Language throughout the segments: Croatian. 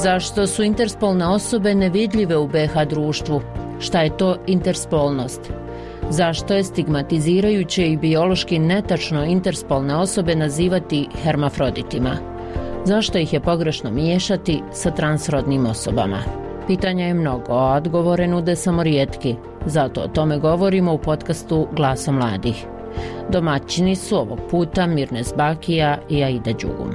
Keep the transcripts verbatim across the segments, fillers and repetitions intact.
Zašto su interspolne osobe nevidljive u be ha društvu? Šta je to interspolnost? Zašto je stigmatizirajuće i biološki netačno interspolne osobe nazivati hermafroditima? Zašto ih je pogrešno miješati sa transrodnim osobama? Pitanja je mnogo, a odgovore nude samo rijetki. Zato o tome govorimo u podcastu Glasom mladih. Domaćini su ovog puta Mirnes Bakija i Aida Đugum.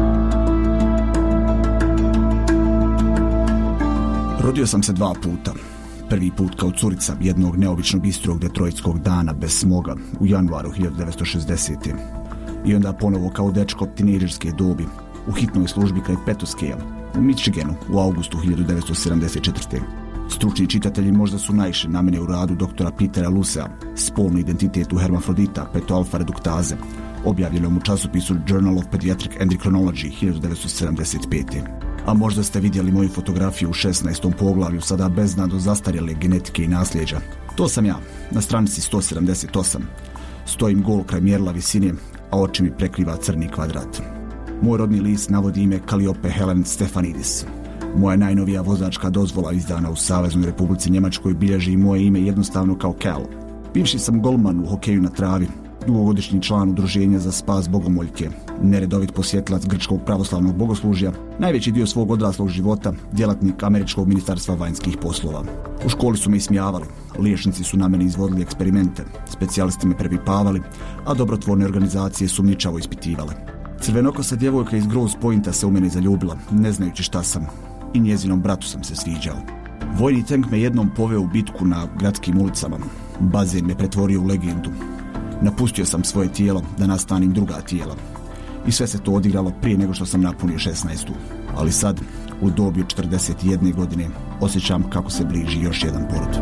Rodio sam se dva puta. Prvi put kao curica jednog neobično bistrog detroitskog dana bez smoga u januaru hiljadu devetsto šezdesete. I onda ponovo kao dečko tinejdžerske dobi u hitnoj službi kraj Petoskea u Michiganu u augustu hiljadu devetsto sedamdeset četvrte. Stručni čitatelji možda su naišli na mene u radu doktora Petera Lusea, spolni identitet u hermafrodita petoalfa reduktaze, objavljenom u časopisu Journal of Pediatric Endocrinology hiljadu devetsto sedamdeset pete. A možda ste vidjeli moju fotografiju u šesnaestom poglavlju sada beznado zastarjele genetike i nasljeđa. To sam ja, na stranici sto sedamdeset osam. Stojim gol kraj mjerila visine, a oči mi prekriva crni kvadrat. Moj rodni list navodi ime Kalliope Helen Stefanidis. Moja najnovija vozačka dozvola izdana u Saveznoj Republici Njemačkoj bilježi moje ime jednostavno kao Cal. Bivši sam golman u hokeju na travi, dugogodišnji član udruženja za spas bogomoljke, neredovit posjetilac grčkog pravoslavnog bogoslužja, najveći dio svog odraslog života djelatnik Američkog ministarstva vanjskih poslova. U školi su me ismijavali, liječnici su na mene izvodili eksperimente, specijalisti me prepipavali, a dobrotvorne organizacije sumnjičavo ispitivale. Crvenokosa djevojka iz Grosse Pointa se u mene zaljubila, ne znajući šta sam, i njezinom bratu sam se sviđao. Vojni tank me jednom poveo u bitku na gradskim ulicama, bazen me pretvorio u legendu. Napustio sam svoje tijelo da nastanim druga tijela. I sve se to odigralo prije nego što sam napunio šesnaestu. Ali sad, u dobi od četrdeset jedne godine, osjećam kako se bliži još jedan porod.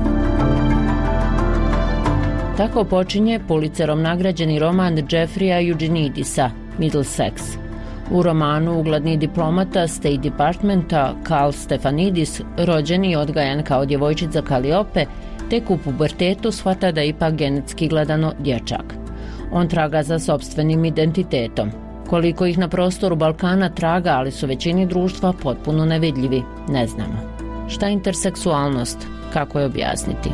Tako počinje Pulitzerom nagrađeni roman Jeffreya Eugenidisa, Middlesex. U romanu ugledni diplomata State Departmenta Cal Stefanidis, rođen i odgajan kao djevojčica Kalliope, tek u pubertetu shvata da je ipak genetski gledano dječak. On traga za sopstvenim identitetom. Koliko ih na prostoru Balkana traga, ali su većini društva potpuno nevidljivi, ne znamo. Šta je interseksualnost? Kako je objasniti?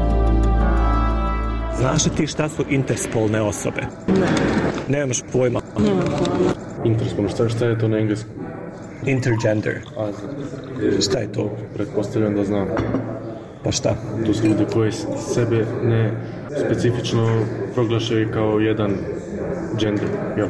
Znaš li ti šta su interspolne osobe? Ne. Nemaš pojma. Ne. Interspolno, šta, šta je to na engleskom? Intergender. A, šta je to? Pretpostavljam da znam. Pa šta? To su ljudi koji sebe ne specifično proglašaju kao jedan gender. Jo.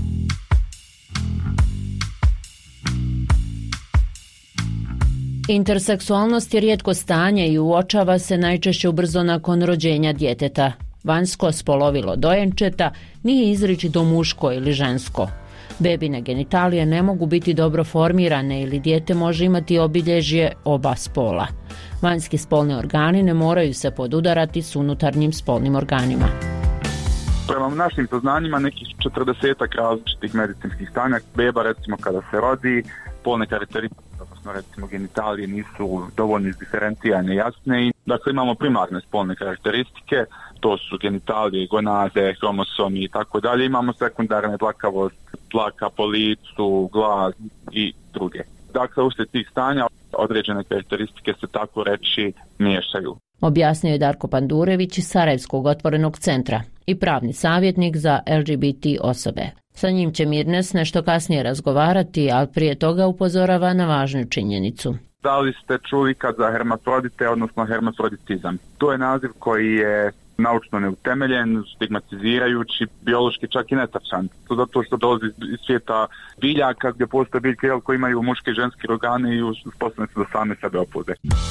Interseksualnost je rijetko stanje i uočava se najčešće ubrzo nakon rođenja djeteta. Vanjsko spolovilo dojenčeta nije izričito muško ili žensko. Bebine genitalije ne mogu biti dobro formirane ili dijete može imati obilježje oba spola. Vanjski spolni organi ne moraju se podudarati s unutarnjim spolnim organima. Prema našim saznanjima nekih četrdesetak različitih medicinskih stanja. Beba recimo kada se rodi, spolne karakteristike, odnosno recimo genitalije nisu dovoljno izdiferencijane, jasne. I, dakle imamo primarne spolne karakteristike, to su genitalije, gonade, hromosomi i tako dalje. Imamo sekundarne dlakavost, dlaka po licu, glas i druge. Dakle, uslijed tih stanja određene karakteristike se tako reći miješaju. Objasnio je Darko Pandurević iz Sarajevskog otvorenog centra i pravni savjetnik za el ge be te osobe. Sa njim će Mirnes nešto kasnije razgovarati, ali prije toga upozorava na važnu činjenicu. Da li ste čuli kad za hermafrodite, odnosno hermafroditizam? To je naziv koji je naučno neutemeljen, stigmatizirajući, biološki čak i netačan. To zato što dolazi iz svijeta biljaka gdje postoje biljke koji imaju muške i ženske organe i uspostavljene su da same sebe oploze.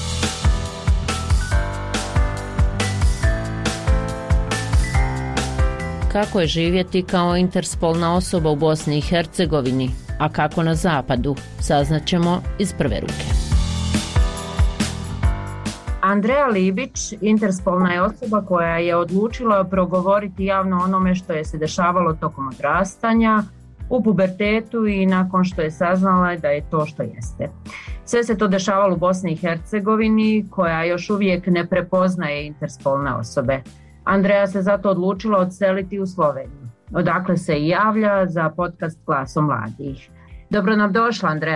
Kako je živjeti kao interspolna osoba u Bosni i Hercegovini, a kako na zapadu, saznaćemo iz prve ruke. Andreja Libić, interspolna je osoba koja je odlučila progovoriti javno onome što je se dešavalo tokom odrastanja, u pubertetu i nakon što je saznala da je to što jeste. Sve se to dešavalo u Bosni i Hercegovini, koja još uvijek ne prepoznaje interspolne osobe. Andreja se zato odlučila odseliti u Sloveniju, odakle se i javlja za podcast Glasom mladih. Dobro nam došla, Andreja.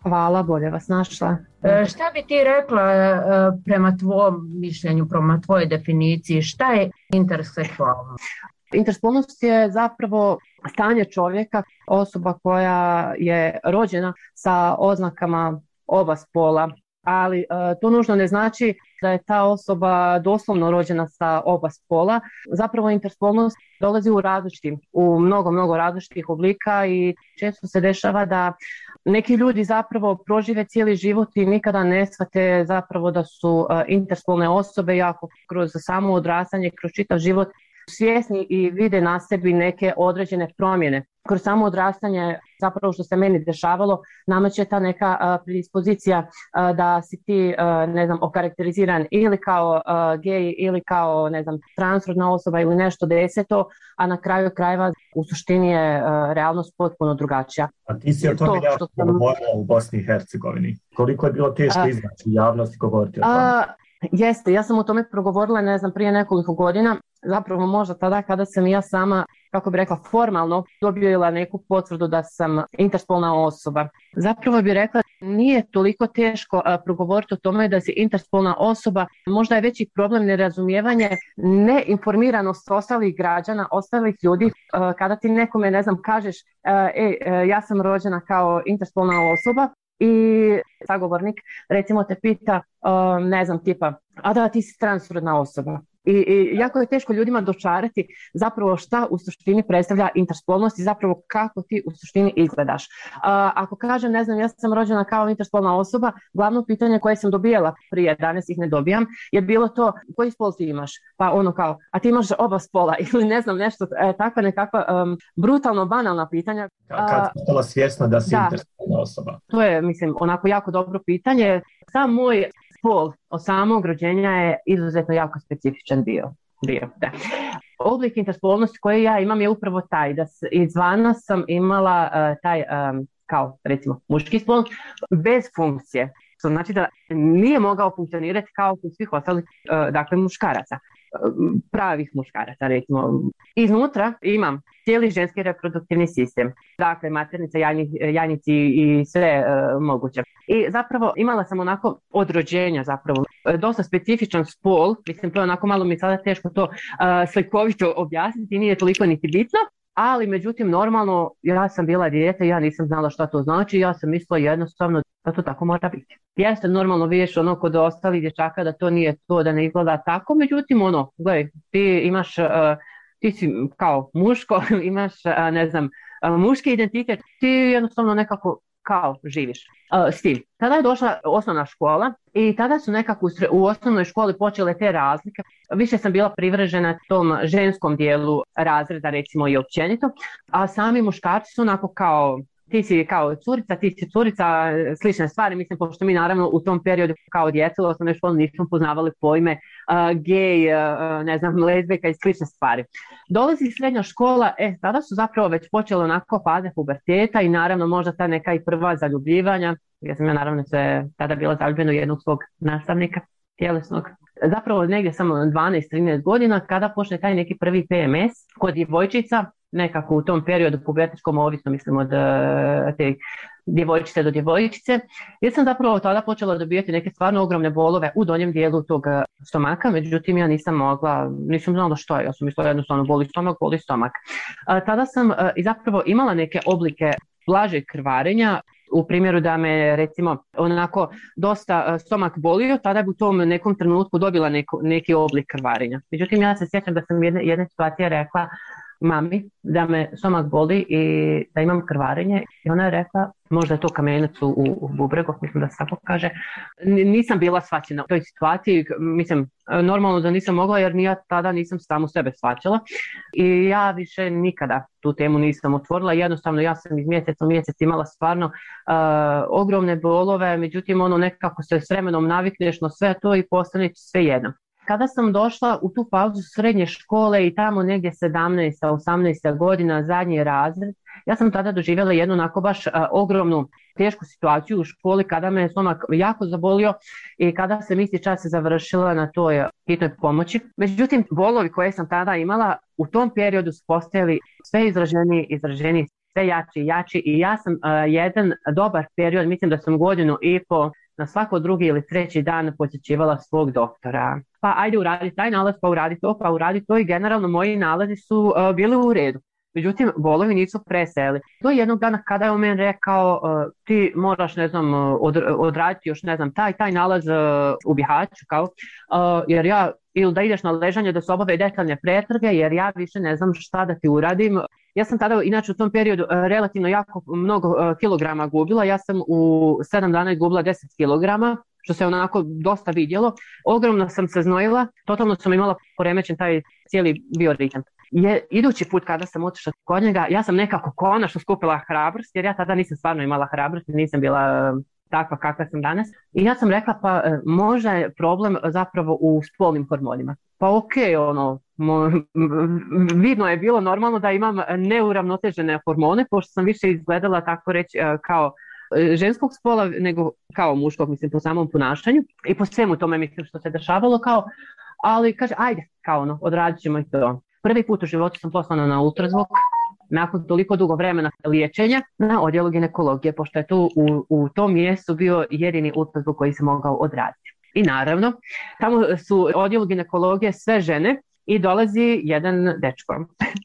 Hvala, bolje vas našla. E, šta bi ti rekla e, prema tvom mišljenju, prema tvojoj definiciji, šta je interseksualnost? Interspolnost je zapravo stanje čovjeka, osoba koja je rođena sa oznakama oba spola, ali e, to nužno ne znači da je ta osoba doslovno rođena sa oba spola. Zapravo interspolnost dolazi u različitim, u mnogo, mnogo različitih oblika i često se dešava da neki ljudi zapravo prožive cijeli život i nikada ne shvate zapravo da su e, interspolne osobe, jako kroz samo odrastanje, kroz čitav život svjesni i vide na sebi neke određene promjene. Kroz samo odrastanje, zapravo što se meni dešavalo, nameće ta neka uh, predispozicija uh, da si ti, uh, ne znam, okarakteriziran ili kao uh, gej ili kao, ne znam, transrodna osoba ili nešto deseto, a na kraju krajeva u suštini je uh, realnost potpuno drugačija. A ti si o tome jako sam... govorila u Bosni i Hercegovini. Koliko je bilo teško uh, izaći u javnost i govoriti o tome? Uh, jeste, ja sam o tome progovorila, ne znam, prije nekoliko godina. Zapravo možda tada kada sam ja sama, kako bi rekla, formalno dobila neku potvrdu da sam interspolna osoba. Zapravo bi rekla, nije toliko teško a, progovoriti o tome da si interspolna osoba. Možda je veći problem nerazumijevanje, neinformiranost ostalih građana, ostalih ljudi. A, kada ti nekome, ne znam, kažeš, a, e, a, ja sam rođena kao interspolna osoba, i sagovornik recimo te pita, a, ne znam, tipa, a da ti si transrodna osoba. I, I jako je teško ljudima dočarati zapravo šta u suštini predstavlja interspolnost i zapravo kako ti u suštini izgledaš. Uh, ako kažem, ne znam, ja sam rođena kao interspolna osoba, glavno pitanje koje sam dobijala prije, danas ih ne dobijam, je bilo to koji spol ti imaš? Pa ono kao, a ti imaš oba spola ili ne znam nešto, e, takva nekakva um, brutalno banalna pitanja. Kad si bila svjesna da si da, interspolna osoba? To je, mislim, onako jako dobro pitanje. Sam moj spol od samog rođenja je izuzetno jako specifičan bio. bio da. Oblik interspolnosti koji ja imam je upravo taj, da izvana sam imala uh, taj um, kao recimo muški spol bez funkcije. To znači da nije mogao funkcionirati kao kod svih ostalih uh, dakle muškaraca. Pravih muškaraca, recimo. Iznutra imam cijeli ženski reproduktivni sistem, dakle maternica, jajni, jajnici i sve uh, moguće. I zapravo imala sam onako od rođenja zapravo dosta specifičan spol, mislim to je onako malo mi sada teško to uh, slikovito objasniti, nije toliko niti bitno, ali međutim normalno ja sam bila dijete, ja nisam znala šta to znači, ja sam mislila jednostavno da to tako mora biti. Jeste normalno vidiš ono kod ostalih dječaka da to nije to, da ne izgleda tako, međutim ono, gledaj, ti imaš, uh, ti si kao muško, imaš, uh, ne znam, uh, muški identitet, ti jednostavno nekako kao živiš uh, s tim. Tada je došla osnovna škola i tada su nekako u osnovnoj školi počele te razlike. Više sam bila privržena tom ženskom dijelu razreda, recimo i općenito, a sami muškarci su onako kao ti si kao curica, ti si curica, slične stvari, mislim, pošto mi naravno u tom periodu kao djeca u osnovnoj školi nismo poznavali pojme uh, gej, uh, ne znam, lezbijka i slične stvari. Dolazi srednja škola, e, tada su zapravo već počele onako faze puberteta i naravno možda ta neka i prva zaljubljivanja. Ja sam ja naravno se tada bila zaljubljena u jednog svog nastavnika tjelesnog. Zapravo negdje samo dvanaest trinaest godina kada počne taj neki prvi P M S kod djevojčica, nekako u tom periodu pubertetskom, ovisno mislim od te djevojčice do djevojčice. Ja sam zapravo tada počela dobijati neke stvarno ogromne bolove u donjem dijelu tog stomaka, međutim ja nisam mogla, nisam znala što je, ja sam mislila jednostavno boli stomak, boli stomak. A, tada sam a, i zapravo imala neke oblike blažeg krvarenja, u primjeru da me recimo onako dosta stomak bolio, tada bi u tom nekom trenutku dobila neko, neki oblik krvarenja. Međutim ja se sjećam da sam jedne, jedne situacije rekla mami da me stomak boli i da imam krvarenje i ona je rekla možda je to kamenac u, u bubregu, mislim da se tako kaže. Nisam bila shvaćena u toj situaciji, mislim normalno da nisam mogla jer ja tada nisam samu sebe shvaćala i ja više nikada tu temu nisam otvorila, jednostavno ja sam iz mjeseca u mjesec imala stvarno uh, ogromne bolove, međutim ono nekako se s vremenom navikneš na sve to i postane sve jedno. Kada sam došla u tu pauzu srednje škole i tamo negdje sedamnaesta osamnaesta godina, zadnji razred, ja sam tada doživjela jednu onako baš a, ogromnu tešku situaciju u školi kada me stomak jako zabolio i kada sam isti čas se završila na toj hitnoj pomoći. Međutim, bolovi koje sam tada imala u tom periodu su postajali sve izraženiji, izraženiji sve jači i jači i ja sam uh, jedan dobar period, mislim da sam godinu i po na svako drugi ili treći dan posjećivala svog doktora. Pa ajde uradi taj nalaz, pa uradi to, pa uradi to i generalno moji nalazi su uh, bili u redu. Međutim, bolovi nisu preseli. To je jednog dana kada je on meni rekao uh, ti moraš, ne znam, od, odraditi još, ne znam, taj, taj nalaz uh, u Bihaću, kao, uh, jer ja, ili da ideš na ležanje da se obave detaljne pretrage, jer ja više ne znam šta da ti uradim. Ja sam tada, inače u tom periodu, uh, relativno jako mnogo uh, kilograma gubila. Ja sam u sedam dana izgubila deset kilograma, što se onako dosta vidjelo. Ogromno sam se znojila, totalno sam imala poremećen taj cijeli bioritam. Je, idući put kada sam otišla kod njega, ja sam nekako konačno skupila hrabrost, jer ja tada nisam stvarno imala hrabrost, nisam bila uh, takva kakva sam danas. I ja sam rekla, pa uh, možda je problem zapravo u spolnim hormonima. Pa okej, okay, ono, mo, vidno je bilo normalno da imam neuravnotežene hormone, pošto sam više izgledala, tako reći, uh, kao ženskog spola nego kao muškog, mislim, po samom ponašanju i po svemu tome, mislim, što se dešavalo, kao, ali kaže, ajde, kao ono, odradit ćemo i to. Prvi put u životu sam poslana na ultrazvuk, nakon toliko dugo vremena liječenja, na odjelu ginekologije, pošto je tu u, u tom mjestu bio jedini ultrazvuk koji se mogao odraditi. I naravno, tamo su odjelu ginekologije sve žene i dolazi jedan dečko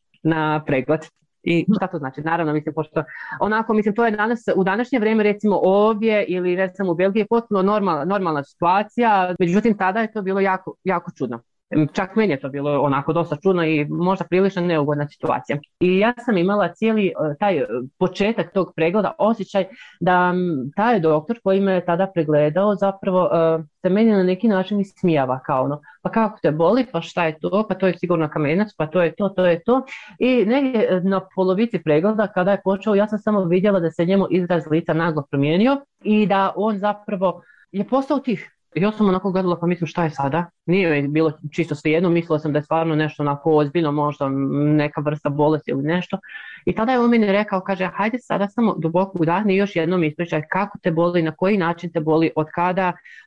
na pregled. I šta to znači? Naravno, mislim, pošto onako, mislim, to je danas, u današnje vrijeme, recimo ovdje ili recimo u Belgiji, potpuno normalna, normalna situacija, međutim tada je to bilo jako, jako čudno. Čak meni je to bilo onako dosta čudno i možda prilično neugodna situacija. I ja sam imala cijeli taj početak tog pregleda, osjećaj da taj doktor koji me je tada pregledao zapravo uh, se meni na neki način ismijava, kao ono, pa kako te boli, pa šta je to, pa to je sigurno kamenac, pa to je to, to je to. I negdje na polovici pregleda kada je počeo, ja sam samo vidjela da se njemu izraz lica naglo promijenio i da on zapravo je postao tih. Ja sam onako gledala, pa mislim, šta je sada? Nije bilo čisto svejedno, mislila sam da je stvarno nešto onako ozbiljno, možda neka vrsta bolesti ili nešto. I tada je on meni rekao, kaže, hajde sada samo duboko udahni i još jednom ispričaj kako te boli, na koji način te boli, od kada,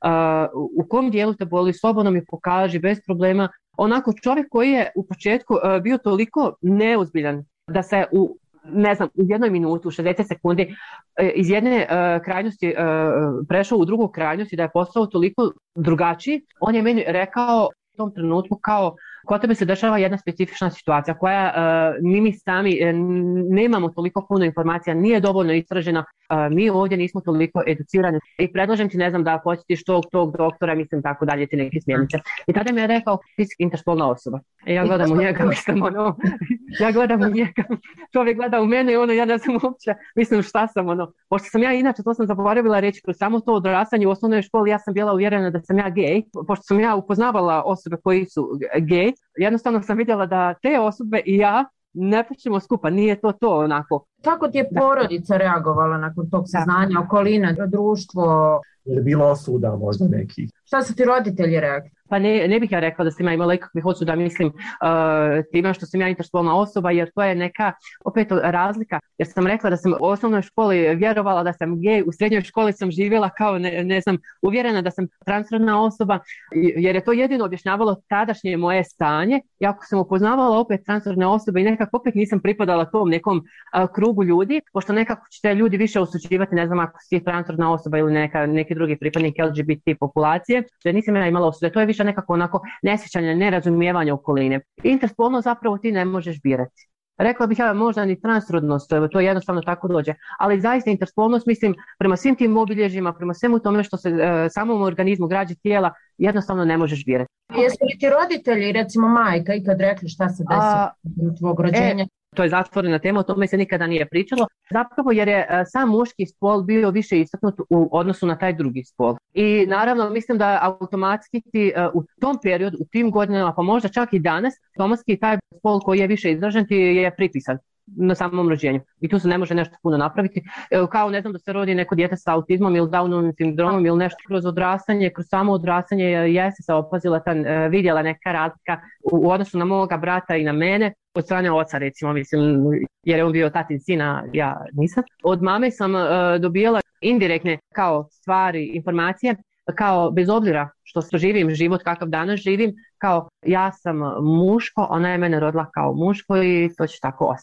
uh, u kom dijelu te boli, slobodno mi pokaži, bez problema. Onako čovjek koji je u početku uh, bio toliko neozbiljan da se u ne znam, u jednoj minutu, u šezdeset sekundi iz jedne uh, krajnosti uh, prešao u drugu krajnost i da je postao toliko drugačiji, on je meni rekao u tom trenutku kao kod tebe se dešava jedna specifična situacija koja uh, mi, mi sami uh, nemamo toliko puno informacija, nije dovoljno istražena, uh, mi ovdje nismo toliko educirani i predlažem ti, ne znam, da posjetiš tog, tog doktora, mislim, tako dalje, ti neke smjernice. I tada mi je rekao, ti si interspolna osoba. I ja gledam u njega, mislim, ono, ja gledam u njega, čovjek gleda u mene i ono, ja ne znam uopće, mislim, šta sam, ono, pošto sam ja inače, to sam zaboravila reći, kroz samo to odrastanje u osnovnoj školi, ja sam bila uvjerena da sam ja gej, pošto sam ja upoznavala osobe koji su gej, jednostavno sam vidjela da te osobe i ja ne pričamo skupa, nije to to onako. Kako ti je porodica reagovala nakon tog saznanja, okolina, društvo? Je li bilo osuda možda nekih? Šta su ti roditelji rekli? Pa ne, ne bih ja rekla da sam ja imala ikakvih osuda, mislim, uh, time što sam ja interspolna osoba, jer to je neka opet razlika, jer sam rekla da sam u osnovnoj školi vjerovala da sam gej, u srednjoj školi sam živjela kao, ne, ne znam, uvjerena da sam transrodna osoba, jer je to jedino objašnjavalo tadašnje moje stanje, iako sam upoznavala opet transrodne osobe i nekako opet nisam pripadala tom nekom uh, krugu ljudi, pošto nekako ćete ljudi više osuđivati, ne znam, ako si transrodna osoba ili neka, neki drugi pripadnik L G B T populacije, da nisam ja imala osude, to je više nekako onako nesjećanje, nerazumijevanje okoline. Interspolno zapravo ti ne možeš birati. Rekla bih ja možda ni transrodnost, to jednostavno tako dođe, ali zaista interspolnost, mislim, prema svim tim obilježjima, prema svemu tome što se e, samom organizmu građe tijela, jednostavno ne možeš birati. Jesu li ti roditelji, recimo majka, ikad rekli šta se desilo u tvog rođenja? E, to je zatvorena tema, o tome se nikada nije pričalo, zapravo jer je e, sam muški spol bio više istaknut u odnosu na taj drugi spol. I naravno mislim da automatski ti e, u tom periodu, u tim godinama, pa možda čak i danas, automatski taj spol koji je više izražen ti je pripisan na samom rođenju. I tu se ne može nešto puno napraviti. E, kao ne znam da se rodi neko dijete sa autizmom ili Downovim sindromom ili nešto kroz odrastanje, kroz samo odrastanje jeste se opazila, ta, e, vidjela neka razlika u, u odnosu na moga brata i na mene, od strane oca recimo, mislim, jer je on bio tatin sina, ja nisam. Od mame sam uh, dobijala indirektne kao stvari, informacije, kao bez obzira što živim život kakav danas živim, kao ja sam muško, ona je mene rodila kao muško i to će tako osjetiti.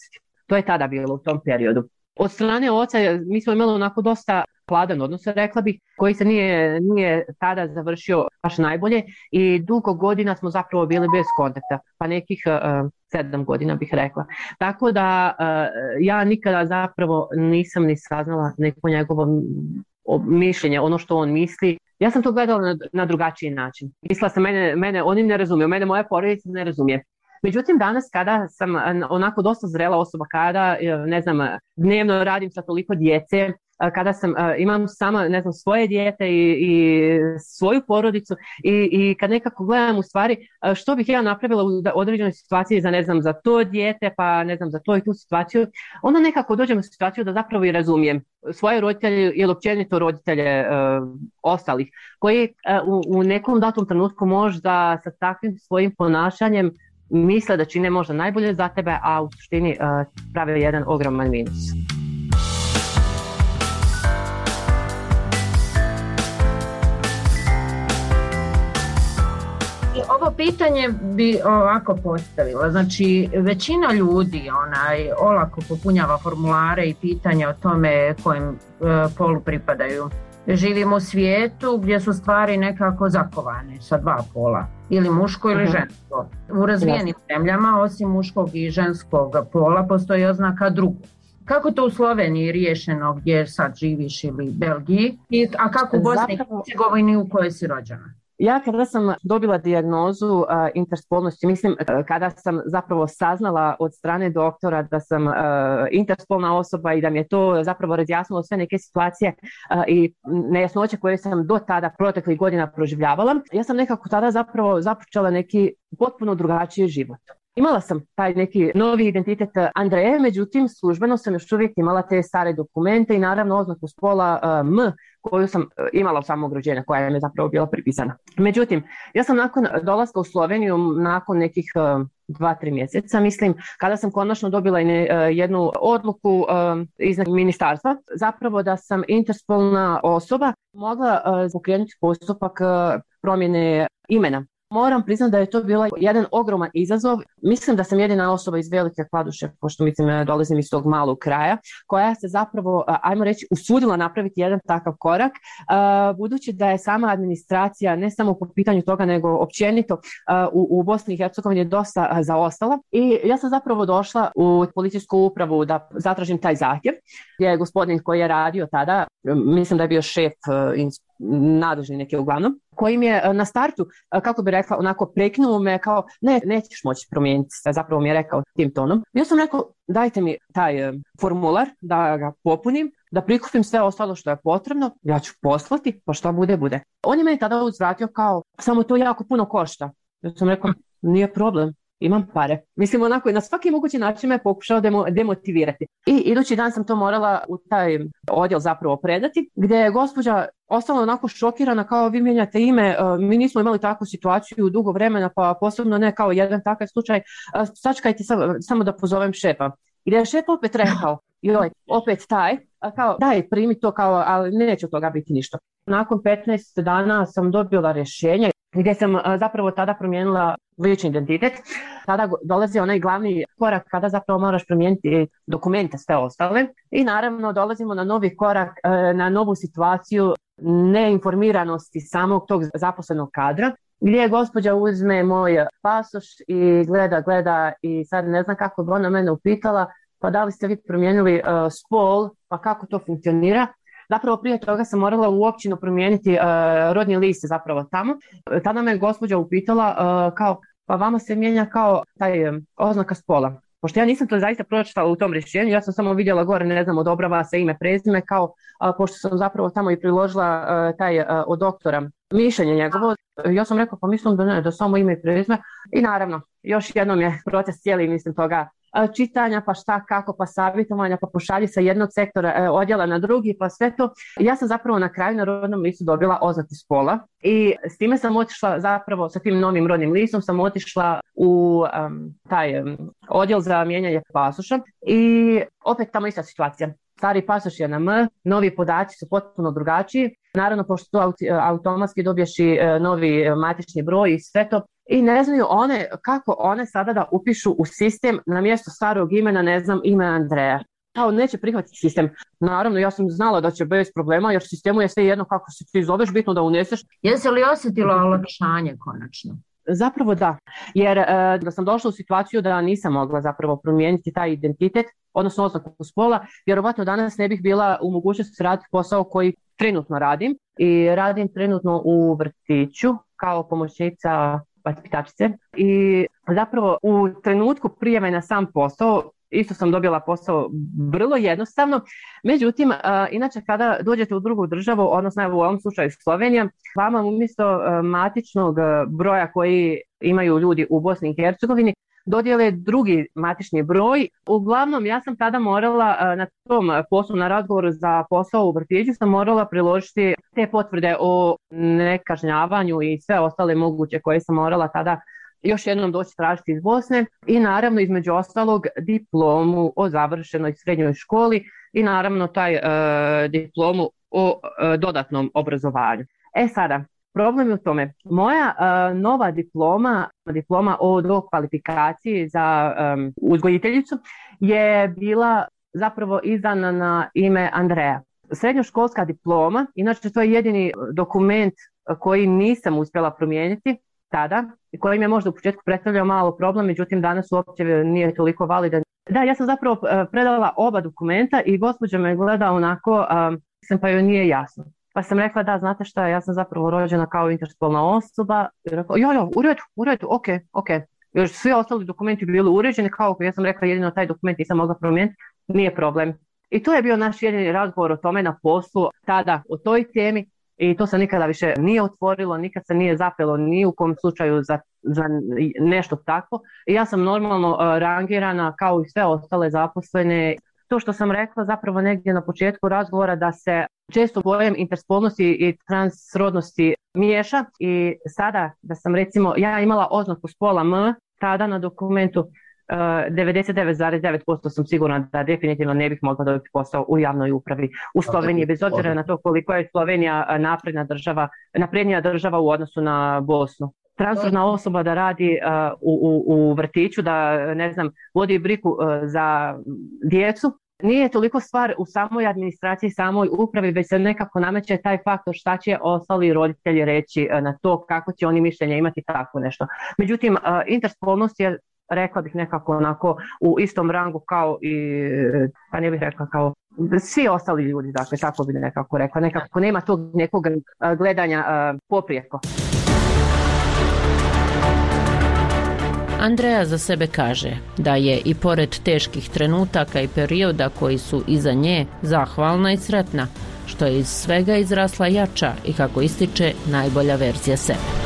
To je tada bilo u tom periodu. Od strane oca mi smo imali onako dosta hladan odnos, rekla bih, koji se nije, nije tada završio baš najbolje i dugo godina smo zapravo bili bez kontakta, pa nekih uh, sedam godina bih rekla. Tako da uh, ja nikada zapravo nisam ni saznala neko njegovo mišljenje, ono što on misli. Ja sam to gledala na, na drugačiji način. Mislila sam, mene, mene oni ne razumiju, mene moja porodica ne razumije. Međutim, danas kada sam onako dosta zrela osoba, kada, ne znam, dnevno radim sa toliko djece, kada sam, imam sama, ne znam, svoje dijete i, i svoju porodicu i, i kad nekako gledam u stvari što bih ja napravila u određenoj situaciji za, ne znam, za to dijete, pa ne znam, za to i tu situaciju, onda nekako dođem u situaciju da zapravo i razumijem svoje roditelje ili općenito roditelje uh, ostalih, koji uh, u, u nekom datom trenutku možda sa takvim svojim ponašanjem misle da čine možda najbolje za tebe, a u suštini uh, prave jedan ogroman minus. Ovo pitanje bi ovako postavila. Znači, većina ljudi onaj, olako popunjava formulare i pitanja o tome kojem uh, polu pripadaju. Živimo u svijetu gdje su stvari nekako zakovane sa dva pola, ili muško ili žensko. U razvijenim zemljama, osim muškog i ženskog pola, postoji oznaka drugo. Kako to u Sloveniji riješeno gdje sad živiš ili Belgiji, a kako u Bosni i Hercegovini u kojoj si rođena? Ja kada sam dobila dijagnozu uh, interspolnosti, mislim uh, kada sam zapravo saznala od strane doktora da sam uh, interspolna osoba i da mi je to zapravo razjasnilo sve neke situacije uh, i nejasnoće koje sam do tada proteklih godina proživljavala, ja sam nekako tada zapravo započela neki potpuno drugačiji život. Imala sam taj neki novi identitet Andreje, međutim službeno sam još uvijek imala te stare dokumente i naravno oznaku spola uh, M koju sam imala u samog rođenja, koja je zapravo bila pripisana. Međutim, ja sam nakon dolaska u Sloveniju, nakon nekih uh, dva, tri mjeseca, mislim, kada sam konačno dobila ne, uh, jednu odluku uh, iz ministarstva, zapravo da sam interspolna osoba, mogla uh, pokrenuti postupak uh, promjene imena. Moram priznati da je to bio jedan ogroman izazov. Mislim da sam jedina osoba iz Velike Kladuše, pošto mislim dolazim iz tog malog kraja, koja se zapravo, ajmo reći, usudila napraviti jedan takav korak, budući da je sama administracija, ne samo po pitanju toga, nego općenito u, u Bosni i Hercegovini dosta zaostala. I ja sam zapravo došla u policijsku upravu da zatražim taj zahtjev, gdje je gospodin koji je radio tada, mislim da je bio šef nadležni neki uglavnom, koji mi je na startu, kako bi rekla, onako prekinuo me kao, ne, nećeš moći promijeniti, zapravo mi je rekao tim tonom. Ja sam rekao, dajte mi taj formular da ga popunim, da prikupim sve ostalo što je potrebno, ja ću poslati, pa što bude, bude. On je meni tada uzvratio kao, samo to jako puno košta. Ja sam rekao, nije problem, imam pare. Mislim, onako i na svaki mogući način me pokušao demo, demotivirati. I idući dan sam to morala u taj odjel zapravo predati, gdje je gospođa ostala onako šokirana, kao vi mijenjate ime, mi nismo imali takvu situaciju dugo vremena, pa posebno ne kao jedan takav slučaj, sačekajte samo da pozovem šefa. I da je šef opet rekao, joj, opet taj, kao daj primi to, kao, ali neće od toga biti ništa. Nakon petnaest dana sam dobila rješenje gdje sam zapravo tada promijenila lični identitet. Tada dolazi onaj glavni korak kada zapravo moraš promijeniti dokumente sve ostale i naravno dolazimo na novi korak, na novu situaciju neinformiranosti samog tog zaposlenog kadra, gdje gospođa uzme moj pasoš i gleda, gleda i sad ne znam kako bi ona mene upitala, pa da li ste vi promijenili uh, spol, pa kako to funkcionira. Zapravo prije toga sam morala u općinu promijeniti uh, rodni list zapravo tamo. Tada me gospođa upitala uh, kao, pa vama se mijenja kao taj um, oznaka spola. Pošto ja nisam to zaista pročitala u tom rješenju, ja sam samo vidjela gore, ne znam, odobrava se ime, prezime, kao uh, pošto sam zapravo tamo i priložila uh, taj uh, od doktora mišljenje njegovo. Ja sam rekla, pa mislim da ne, da samo ime i prezime. I naravno, još jednom je proces cijeli, mislim, toga čitanja, pa šta, kako, pa savjetovanja, pa pošalji sa jednog sektora odjela na drugi, pa sve to. Ja sam zapravo na kraju na rodnom listu dobila oznaku spola i s time sam otišla zapravo, sa tim novim rodnim listom sam otišla u um, taj um, odjel za mijenjanje pasoša i opet tamo ista situacija. Stari pasoš je na M, novi podaci su potpuno drugačiji. Naravno, pošto to automatski dobiješ i novi matični broj i sve to. i ne znaju one kako one sada da upišu u sistem na mjesto starog imena, ne znam, ime Andreja. Kao neće prihvatiti sistem. Naravno, ja sam znala da će bez problema, jer sistemu je sve jedno kako se ti zoveš, bitno da uneseš. Jesi li osjetila olakšanje konačno? Zapravo da, jer e, da sam došla u situaciju da nisam mogla zapravo promijeniti taj identitet, odnosno oznaku spola, vjerovatno danas ne bih bila u mogućnosti raditi posao koji trenutno radim. I radim trenutno u vrtiću kao pomoćnica vaspitačice. I zapravo u trenutku prijave na sam posao isto sam dobila posao vrlo jednostavno. Međutim, uh, inače kada dođete u drugu državu, odnosno u ovom slučaju Slovenija, vama umjesto uh, matičnog broja koji imaju ljudi u Bosni i Hercegovini, dodijele drugi matični broj. Uglavnom, ja sam tada morala uh, na tom poslu, na razgovoru za posao u vrtiću, sam morala priložiti te potvrde o nekažnjavanju i sve ostale moguće koje sam morala tada još jednom doći tražiti iz Bosne i naravno između ostalog diplomu o završenoj srednjoj školi i naravno taj e, diplomu o e, dodatnom obrazovanju. E sada, problem je u tome, moja e, nova diploma, diploma o dokvalifikaciji za e, uzgojiteljicu je bila zapravo izdana na ime Andreja. Srednjoškolska diploma, inače to je jedini dokument koji nisam uspjela promijeniti tada, koji mi je možda u početku predstavljao malo problem, međutim danas uopće nije toliko validan. Da, ja sam zapravo predala oba dokumenta i gospođa me gleda onako, um, pa joj nije jasno. Pa sam rekla da, znate šta, ja sam zapravo rođena kao interspolna osoba. I rekla, jo, jo, u redu, u redu, ok, ok. Još svi ostali dokumenti bili uređeni, kao ja sam rekla jedino taj dokument nisam mogla promijeniti, nije problem. I to je bio naš jedini razgovor o tome na poslu, tada o toj temi. I to se nikada više nije otvorilo, nikad se nije zapelo ni u kom slučaju za, za nešto takvo. I ja sam normalno uh, rangirana kao i sve ostale zaposlene. To što sam rekla zapravo negdje na početku razgovora da se često pojam interspolnosti i transrodnosti miješa i sada da sam recimo, ja imala oznaku spola M, tada na dokumentu devedeset devet zarez devet posto sam sigurna da definitivno ne bih mogla dobiti posao u javnoj upravi u Sloveniji, bez obzira na to koliko je Slovenija napredna država, naprednija država u odnosu na Bosnu. Transrodna osoba da radi uh, u, u, u vrtiću, da ne znam, vodi brigu uh, za djecu, nije toliko stvar u samoj administraciji, samoj upravi, već se nekako nameće taj faktor šta će ostali roditelji reći uh, na to, kako će oni mišljenje imati tako nešto. Međutim, uh, interspolnost je, rekla bih nekako onako u istom rangu kao i, pa ne bih rekla kao svi ostali ljudi, dakle tako bi nekako rekla, nekako nema tog nekog gledanja uh, poprijeko. Andreja za sebe kaže da je i pored teških trenutaka i perioda koji su iza nje zahvalna i sretna, što je iz svega izrasla jača i kako ističe najbolja verzija sebe.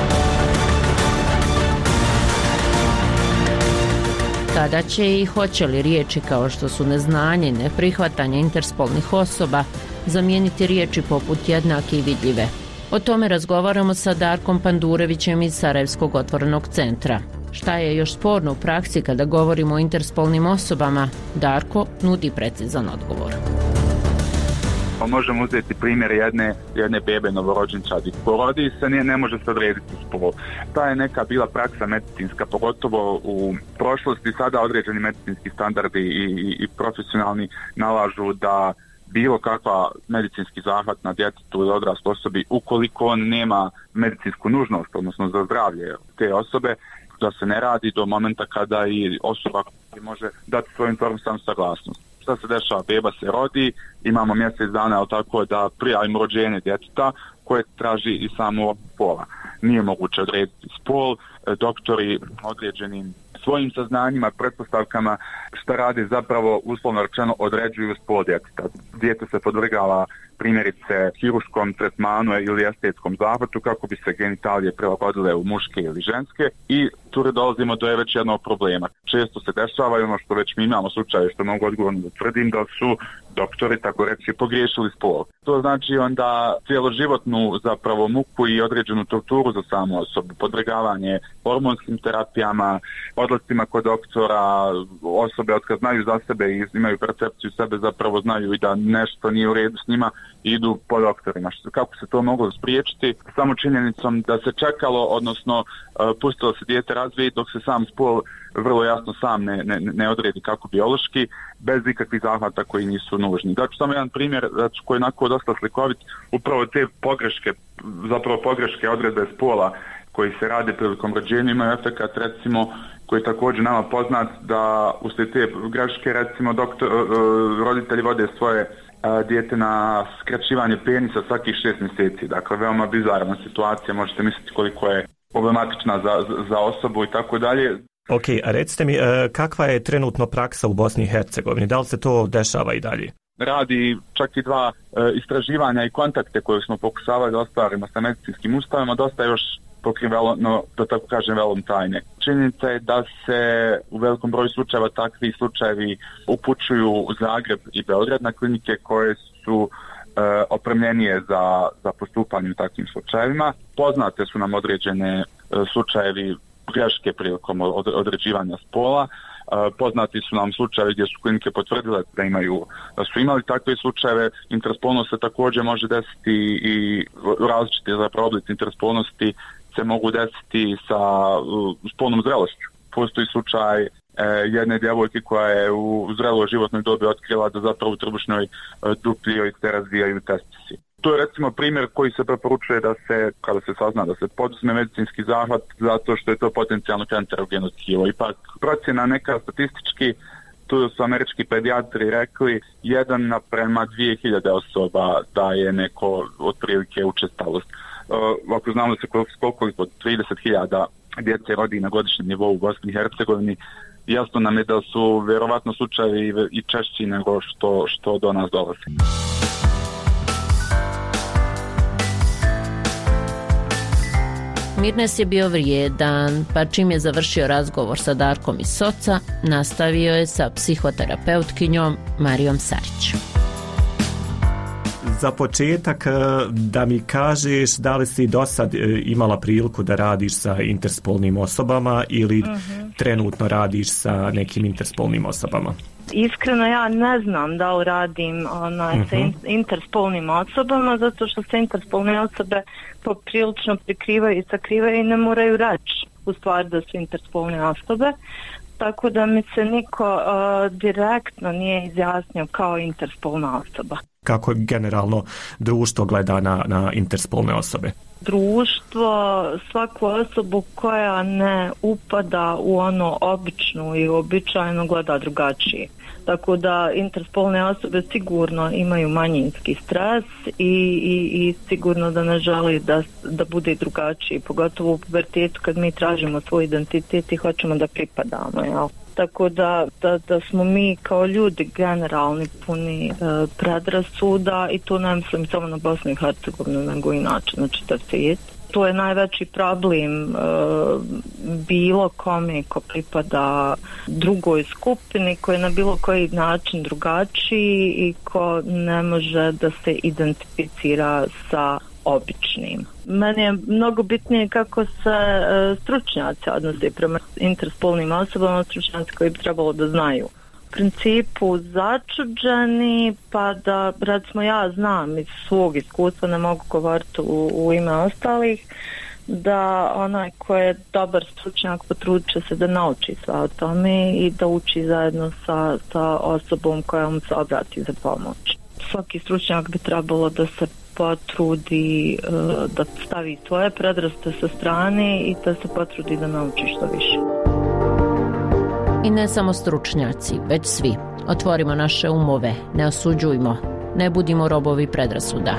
Tada će i hoće li riječi kao što su neznanje i neprihvatanje interspolnih osoba zamijeniti riječi poput jednake i vidljive. O tome razgovaramo sa Darkom Pandurevićem iz Sarajevskog otvorenog centra. Šta je još sporno u praksi kada govorimo o interspolnim osobama? Darko nudi precizan odgovor. Možemo uzeti primjer jedne, jedne bebe novorođenčadi. Porodi se, ne, ne može se odrediti spol. Ta je neka bila praksa medicinska, pogotovo u prošlosti. Sada određeni medicinski standardi i, i, i profesionalni nalažu da bilo kakva medicinski zahvat na djetetu ili odrasloj osobi, ukoliko on nema medicinsku nužnost, odnosno za zdravlje te osobe, da se ne radi do momenta kada i osoba može dati svoju informisanu saglasnost. Šta se dešava? Beba se rodi, imamo mjesec dana, ali tako da prijavimo rođenje djeteta koje traži i samo pola. Nije moguće odrediti spol, doktori određenim svojim saznanjima, pretpostavkama šta radi zapravo uslovno rečeno određuju spol djeteta. Dijete se podvrgava primjerice hiruškom tretmanu ili estetskom zahvatu kako bi se genitalije prilagodile u muške ili ženske i tu dolazimo do već jednog problema. Često se dešava i ono što već mi imamo slučaje što mogu odgovorno da tvrdim da su doktori tako reći pogriješili spol. To znači onda cijeloživotnu zapravo muku i određenu torturu za samu osobu, podvrgavanje hormonskim terapijama, odlascima kod doktora, osobe otkad znaju za sebe i imaju percepciju sebe zapravo znaju i da nešto nije u redu s njima, idu po doktorima. Kako se to moglo spriječiti? Samo činjenicom da se čekalo, odnosno pustilo se dijete razvijeti dok se sam spol vrlo jasno sam ne, ne, ne odredi kako biološki, bez ikakvih zahvata koji nisu nužni. Znači, samo jedan primjer koji je onako dosta slikovit, upravo te pogreške, zapravo pogreške odredbe spola koji se rade prilikom rođenja imaju efekat, recimo, koji je također nama poznat, da uslijed te greške, recimo, doktor, roditelji vode svoje dijete na skraćivanje penisa svakih šest mjeseci. Dakle, veoma bizarna situacija, možete misliti koliko je problematična za, za osobu i tako dalje. Ok, a recite mi, kakva je trenutno praksa u Bosni i Hercegovini? Da li se to dešava i dalje? Radi čak i dva e, istraživanja i kontakte koje smo pokušavali da ostvarimo sa medicinskim ustavima, dosta još pokrivalo, no, da tako kažem, velom tajne. Činjenica je da se u velikom broju slučajeva takvi slučajevi upućuju u Zagreb i Beograd na klinike koje su e, opremljenije za, za postupanje u takvim slučajevima. Poznate su nam određene e, slučajevi greške prilikom od, određivanja spola. E, poznati su nam slučajevi gdje su klinike potvrdile da imaju, da su imali takve slučajeve. Interspolnost se također može desiti i različite zapravo oblici interspolnosti se mogu desiti sa uh, spolnom zrelošću. Postoji slučaj e, jedne djevojke koja je u zreloj životnoj dobi otkrila da zapravo u trbušnoj e, dupli joj se razvijaju testisi. To je recimo primjer koji se preporučuje da se, kada se sazna da se poduzme medicinski zahvat, zato što je to potencijalno kancerogeno tkivo. Ipak procjena neka statistički, tu su američki pedijatri rekli jedan naprema dvije hiljade osoba da je neko otprilike učestalost. Uh, ako znamo da se koliko trideset hiljada djece rodi na godišnjem nivou u Bosni i Hercegovini, jasno nam je da su vjerovatno slučajevi i češći nego što, što do nas dolazi. Mirnes je bio vrijedan, pa čim je završio razgovor sa Darkom iz Soca, nastavio je sa psihoterapeutkinjom Marijom Sarić. Za početak da mi kažeš da li si do sad imala priliku da radiš sa interspolnim osobama ili uh-huh. trenutno radiš sa nekim interspolnim osobama? Iskreno ja ne znam da li radim onaj, uh-huh. sa in, interspolnim osobama, zato što se interspolne osobe poprilično prikrivaju i sakrivaju i ne moraju reći u stvari da su interspolne osobe. Tako da mi se niko uh, direktno nije izjasnio kao interspolna osoba. Kako generalno društvo gleda na, na interspolne osobe? Društvo svaku osobu koja ne upada u ono običnu i uobičajeno gleda drugačije. Tako da interspolne osobe sigurno imaju manjinski stres i, i, i sigurno da ne želi da, da bude drugačiji, pogotovo u pubertetu kad mi tražimo svoj identitet i hoćemo da pripadamo, jel? Tako da, da, da smo mi kao ljudi generalni puni e, predrasuda i to ne mislim samo na Bosnu i Hercegovinu nego inače na čitav svijet. To je najveći problem e, bilo kome ko pripada drugoj skupini, koji je na bilo koji način drugačiji i ko ne može da se identificira sa običnim. Meni je mnogo bitnije kako se e, stručnjaci odnose prema interspolnim osobama, stručnjaci koji bi trebalo da znaju. U principu začuđeni, pa da recimo ja znam iz svog iskustva, ne mogu govoriti u, u ime ostalih, da onaj ko je dobar stručnjak potrudit će se da nauči sve o tome i da uči zajedno sa, sa osobom koja mu se obrati za pomoć. Svaki stručnjak bi trebalo da se potrudi uh, da stavi svoje predrasude sa strane i da se potrudi da nauči što više. I ne samo stručnjaci, već svi. Otvorimo naše umove, ne osuđujmo, ne budimo robovi predrasuda.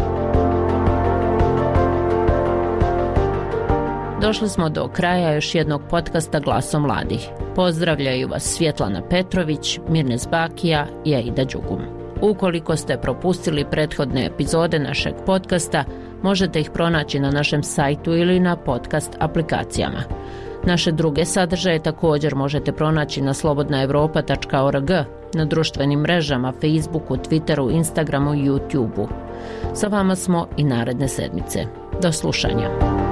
Došli smo do kraja još jednog podcasta Glasom mladih. Pozdravljaju vas Svjetlana Petrović, Mirnes Bakija i Aida Đugum. Ukoliko ste propustili prethodne epizode našeg podcasta, možete ih pronaći na našem sajtu ili na podcast aplikacijama. Naše druge sadržaje također možete pronaći na slobodna europa tačka org, na društvenim mrežama, Facebooku, Twitteru, Instagramu i YouTubeu. Sa vama smo i naredne sedmice. Do slušanja.